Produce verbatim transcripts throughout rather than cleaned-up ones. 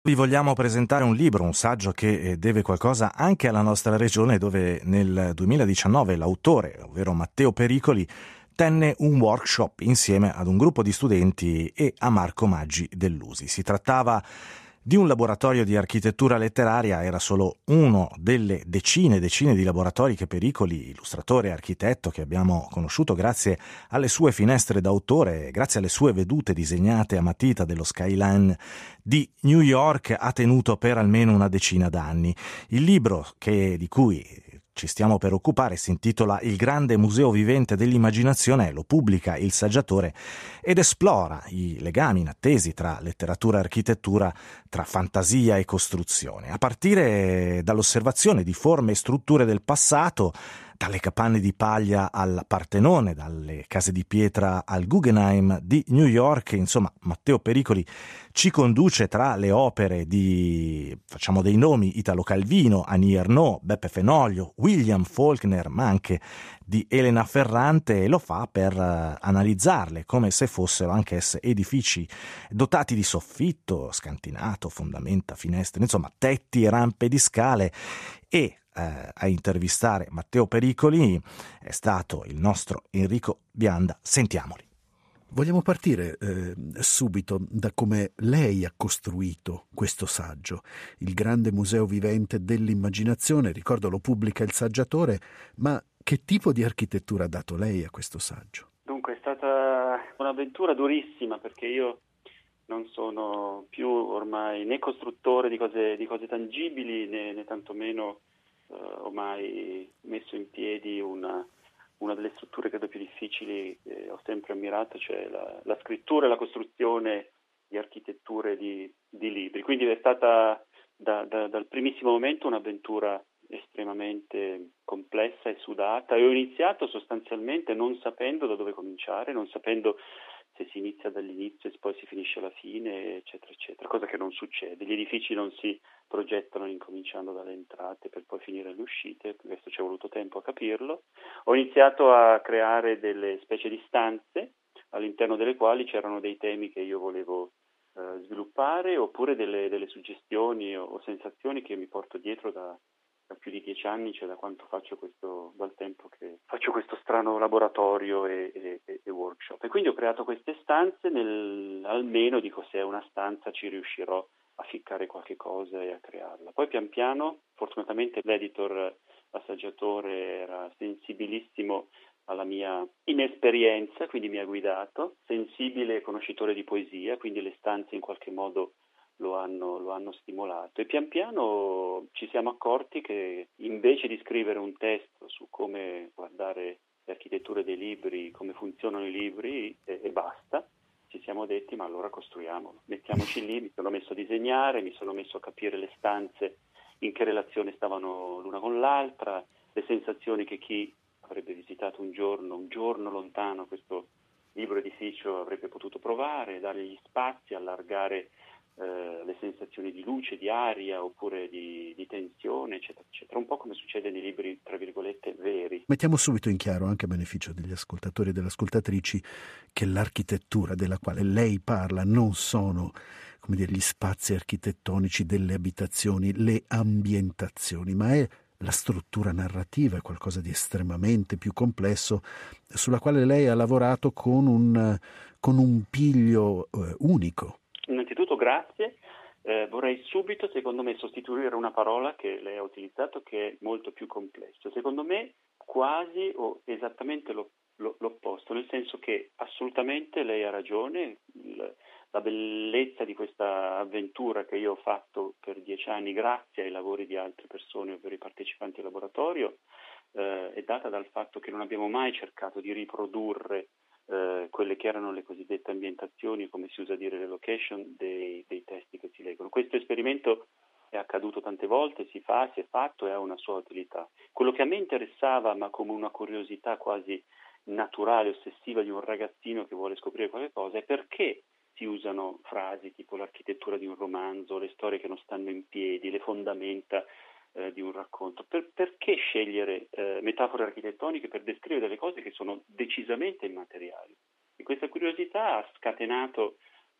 Vi vogliamo presentare un libro, un saggio che eh, deve qualcosa anche alla nostra regione, dove nel duemiladiciannove l'autore, ovvero Matteo Pericoli, tenne un workshop insieme ad un gruppo di studenti e a Marco Maggi dell'U S I. Si trattava di un laboratorio di architettura letteraria, era solo uno delle decine e decine di laboratori che Pericoli, illustratore e architetto che abbiamo conosciuto grazie alle sue finestre d'autore, grazie alle sue vedute disegnate a matita dello skyline di New York, ha tenuto per almeno una decina d'anni. Il libro che, di cui ci stiamo per occupare si intitola Il grande museo vivente dell'immaginazione, lo pubblica Il Saggiatore ed esplora i legami inattesi tra letteratura e architettura, tra fantasia e costruzione, a partire dall'osservazione di forme e strutture del passato, dalle capanne di paglia al Partenone, dalle case di pietra al Guggenheim di New York. Insomma, Matteo Pericoli ci conduce tra le opere di, facciamo dei nomi, Italo Calvino, Annie Ernaux, Beppe Fenoglio, William Faulkner, ma anche di Elena Ferrante, e lo fa per uh, analizzarle come se fossero anch'esse edifici dotati di soffitto, scantinato, fondamenta, finestre, insomma tetti e rampe di scale. E eh, a intervistare Matteo Pericoli è stato il nostro Enrico Bianda. Sentiamoli. Vogliamo partire eh, subito da come lei ha costruito questo saggio, il grande museo vivente dell'immaginazione. Ricordo lo pubblica Il Saggiatore, ma che tipo di architettura ha dato lei a questo saggio? Dunque è stata un'avventura durissima, perché io non sono più ormai né costruttore di cose, di cose tangibili né, né tantomeno eh, ho mai messo in piedi una una delle strutture credo più difficili che ho sempre ammirato, cioè la, la scrittura e la costruzione di architetture di, di libri. Quindi è stata da, da, dal primissimo momento un'avventura estremamente complessa e sudata, e ho iniziato sostanzialmente non sapendo da dove cominciare, non sapendo se si inizia dall'inizio e poi si finisce alla fine, eccetera, eccetera, cosa che non succede. Gli edifici non si progettano incominciando dalle entrate per poi finire alle uscite, questo ci è voluto tempo a capirlo. Ho iniziato a creare delle specie di stanze all'interno delle quali c'erano dei temi che io volevo eh, sviluppare, oppure delle, delle suggestioni o, o sensazioni che mi porto dietro da, da più di dieci anni, cioè da quanto faccio questo, dal tempo che faccio questo strano laboratorio e, e, e workshop. E quindi ho creato queste stanze, nel, almeno dico, se è una stanza ci riuscirò a ficcare qualche cosa e a crearla. Poi pian piano, fortunatamente l'editor assaggiatore era sensibilissimo alla mia inesperienza, quindi mi ha guidato, sensibile e conoscitore di poesia, quindi le stanze in qualche modo lo hanno, lo hanno stimolato, e pian piano ci siamo accorti che invece di scrivere un testo su come guardare le architetture dei libri, come funzionano i libri e, e basta, ci siamo detti ma allora costruiamolo, mettiamoci lì. Mi sono messo a disegnare, mi sono messo a capire le stanze, in che relazione stavano l'una con l'altra, le sensazioni che chi avrebbe visitato un giorno, un giorno lontano questo libro edificio avrebbe potuto provare, dare gli spazi, allargare eh, le sensazioni di luce, di aria, oppure di, di tensione, eccetera, eccetera. Un po' come succede nei libri, tra virgolette, veri. Mettiamo subito in chiaro, anche a beneficio degli ascoltatori e delle ascoltatrici, che l'architettura della quale lei parla non sono, come dire, gli spazi architettonici delle abitazioni, le ambientazioni, ma è la struttura narrativa, è qualcosa di estremamente più complesso, sulla quale lei ha lavorato con un, con un piglio eh, unico. Innanzitutto grazie. Eh, vorrei subito, secondo me, sostituire una parola che lei ha utilizzato, che è molto più complesso. Secondo me quasi o esattamente lo, lo, l'opposto, nel senso che assolutamente lei ha ragione. Il, la bellezza di questa avventura che io ho fatto per dieci anni grazie ai lavori di altre persone, ovvero i partecipanti al laboratorio, eh, è data dal fatto che non abbiamo mai cercato di riprodurre eh, quelle che erano le cosiddette ambientazioni, come si usa dire, le location dei, dei testi che si leggono. Questo esperimento è accaduto tante volte, si fa, si è fatto e ha una sua utilità. Quello che a me interessava, ma come una curiosità quasi naturale, ossessiva di un ragazzino che vuole scoprire qualche cosa, è perché si usano frasi tipo l'architettura di un romanzo, le storie che non stanno in piedi, le fondamenta eh, di un racconto. Per, perché scegliere eh, metafore architettoniche per descrivere delle cose che sono decisamente immateriali? E questa curiosità ha scatenato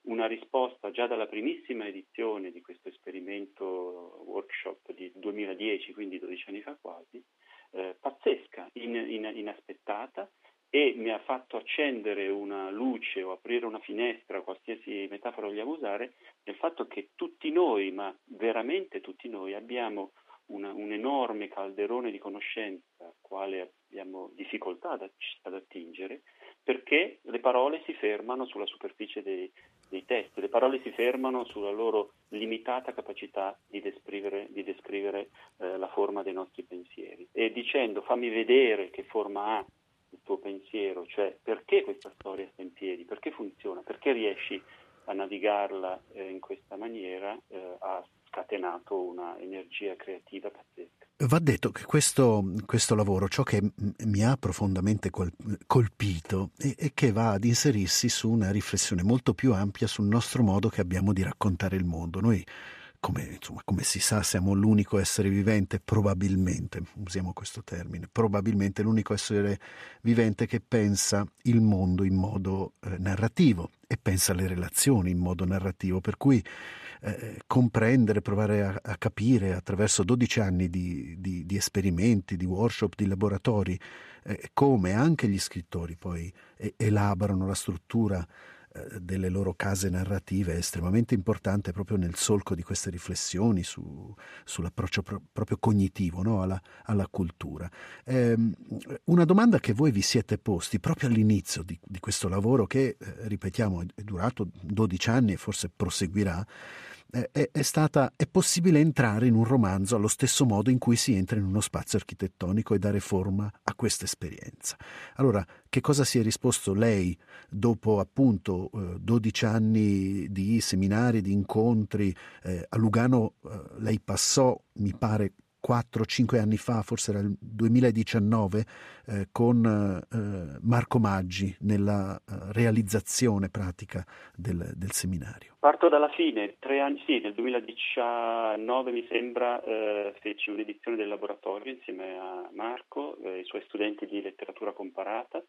una risposta già dalla primissima edizione di questo esperimento workshop di duemiladieci, quindi dodici anni fa quasi, eh, pazzesca, in, in, inaspettata, e mi ha fatto accendere una luce o aprire una finestra, qualsiasi metafora vogliamo usare, nel fatto che tutti noi, ma veramente tutti noi, abbiamo una, un enorme calderone di conoscenza al quale abbiamo difficoltà ad, ad attingere, perché le parole si fermano sulla superficie dei, dei testi, le parole si fermano sulla loro limitata capacità di descrivere, di descrivere eh, la forma dei nostri pensieri. E dicendo fammi vedere che forma ha il tuo pensiero, cioè perché questa storia sta in piedi, perché funziona, perché riesci a navigarla eh, in questa maniera, eh, ha scatenato una energia creativa pazzesca. Va detto che questo, questo lavoro, ciò che m- mi ha profondamente col- colpito è, è che va ad inserirsi su una riflessione molto più ampia sul nostro modo che abbiamo di raccontare il mondo. Noi, come, insomma, come si sa, siamo l'unico essere vivente, probabilmente, usiamo questo termine, probabilmente l'unico essere vivente che pensa il mondo in modo eh, narrativo e pensa alle relazioni in modo narrativo, per cui eh, comprendere, provare a, a capire attraverso dodici anni di, di, di esperimenti, di workshop, di laboratori, eh, come anche gli scrittori poi eh, elaborano la struttura delle loro case narrative è estremamente importante proprio nel solco di queste riflessioni su, sull'approccio pro, proprio cognitivo, no? alla, alla cultura. Eh, una domanda che voi vi siete posti proprio all'inizio di, di questo lavoro che, eh, ripetiamo, è durato dodici anni e forse proseguirà, eh, è, è stata: è possibile entrare in un romanzo allo stesso modo in cui si entra in uno spazio architettonico e dare forma a questa esperienza? Allora, che cosa si è risposto lei dopo appunto eh, dodici anni di seminari, di incontri? Eh, a Lugano eh, lei passò, mi pare, quattro cinque anni fa, forse era il duemiladiciannove, eh, con eh, Marco Maggi nella eh, realizzazione pratica del, del seminario. Parto dalla fine, tre anni, sì, nel duemiladiciannove mi sembra, eh, feci un'edizione del laboratorio insieme a Marco e eh, i suoi studenti di letteratura comparata,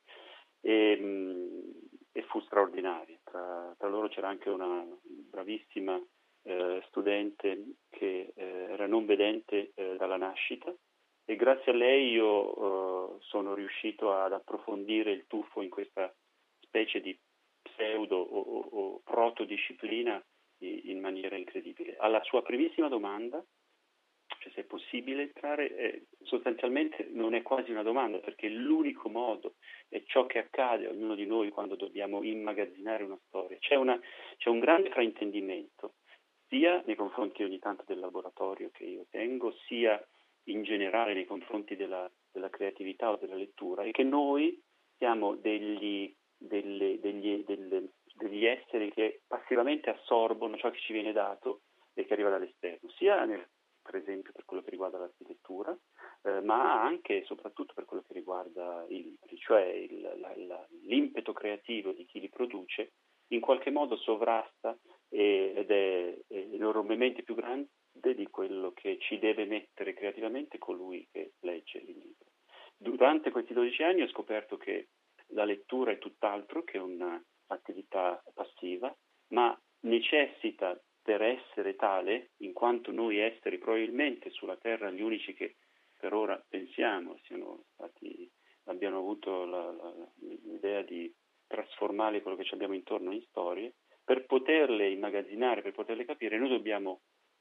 e, mh, e fu straordinaria. Tra, tra loro c'era anche una bravissima eh, studente che eh, era non vedente eh, dalla nascita, e grazie a lei io eh, sono riuscito ad approfondire il tuffo in questa specie di pseudo o, o, o protodisciplina in maniera incredibile. Alla sua primissima domanda, cioè se è possibile entrare, eh, sostanzialmente non è quasi una domanda, perché l'unico modo è ciò che accade a ognuno di noi quando dobbiamo immagazzinare una storia. C'è, una, c'è un grande fraintendimento, sia nei confronti ogni tanto del laboratorio che io tengo, sia in generale nei confronti della, della creatività o della lettura, e che noi siamo degli, delle, degli, delle, degli esseri che passivamente assorbono ciò che ci viene dato e che arriva dall'esterno, sia nel, per esempio per quello che riguarda l'architettura, eh, ma anche e soprattutto per quello che riguarda i libri, cioè il, la, la, l'impeto creativo di chi li produce in qualche modo sovrasta e, ed è, è enormemente più grande di quello che ci deve mettere creativamente colui che legge il libro. Durante questi dodici anni ho scoperto che la lettura è tutt'altro che un'attività passiva, ma necessita, per essere tale, in quanto noi esseri probabilmente sulla Terra gli unici che per ora pensiamo siano stati, abbiano avuto la, la, l'idea di trasformare quello che ci abbiamo intorno in storie, per poterle immagazzinare, per poterle capire, noi dobbiamo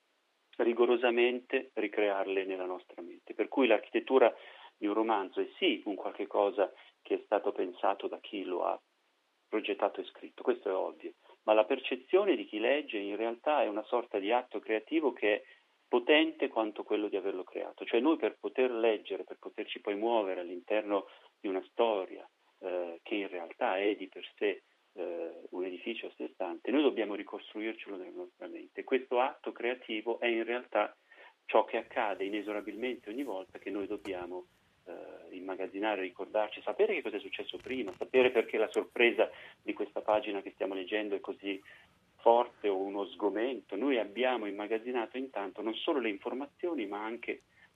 rigorosamente ricrearle nella nostra mente. Per cui l'architettura di un romanzo è sì un qualche cosa che è stato pensato da chi lo ha progettato e scritto, questo è ovvio, ma la percezione di chi legge in realtà è una sorta di atto creativo che è potente quanto quello di averlo creato. Cioè noi, per poter leggere, per poterci poi muovere all'interno di una storia eh, che in realtà è di per sé eh, un edificio a sé stante, noi dobbiamo ricostruircelo nella nostra mente. Questo atto creativo è in realtà ciò che accade inesorabilmente ogni volta che noi dobbiamo eh, immagazzinare, ricordarci, sapere che cosa è successo prima, sapere perché la sorpresa di questa pagina che stiamo leggendo è così forte o uno sgomento. Noi abbiamo immagazzinato intanto non solo le informazioni ma anche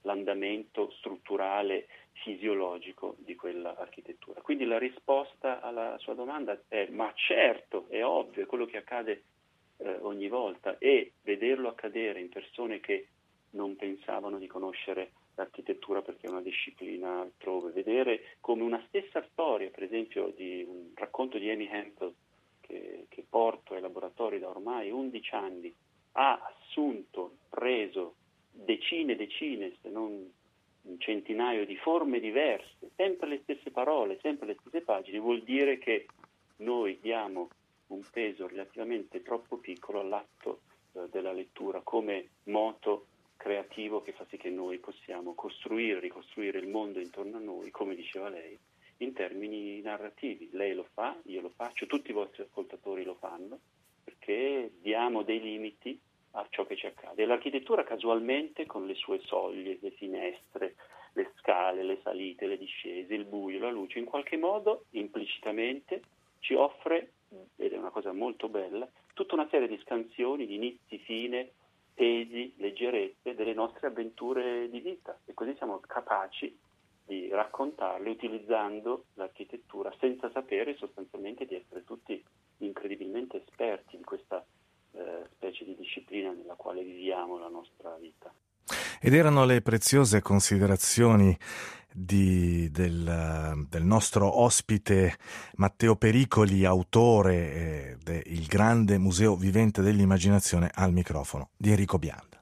l'andamento strutturale fisiologico di quell'architettura. Quindi la risposta alla sua domanda è: ma certo, è ovvio, è quello che accade eh, ogni volta, e vederlo accadere in persone che non pensavano di conoscere l'architettura perché è una disciplina altrove, vedere come una stessa storia, per esempio di un racconto di Amy Hempel che, che porto ai laboratori da ormai undici anni, ha assunto, preso decine e decine, se non un centinaio di forme diverse, sempre le stesse parole, sempre le stesse pagine, vuol dire che noi diamo un peso relativamente troppo piccolo all'atto eh, della lettura come moto creativo che fa sì che noi possiamo costruire, ricostruire il mondo intorno a noi, come diceva lei, in termini narrativi. Lei lo fa, io lo faccio, tutti i vostri ascoltatori lo fanno, perché diamo dei limiti a ciò che ci accade. E l'architettura casualmente, con le sue soglie, le finestre, le scale, le salite, le discese, il buio, la luce, in qualche modo, implicitamente, ci offre, ed è una cosa molto bella, tutta una serie di scansioni, di inizi, fine, pesi, leggerezze delle nostre avventure di vita, e così siamo capaci di raccontarle utilizzando l'architettura senza sapere sostanzialmente di essere tutti incredibilmente esperti di questa eh, specie di disciplina nella quale viviamo la nostra vita. Ed erano le preziose considerazioni di, del, del nostro ospite Matteo Pericoli, autore eh, del Grande Museo Vivente dell'Immaginazione, al microfono di Enrico Bianda.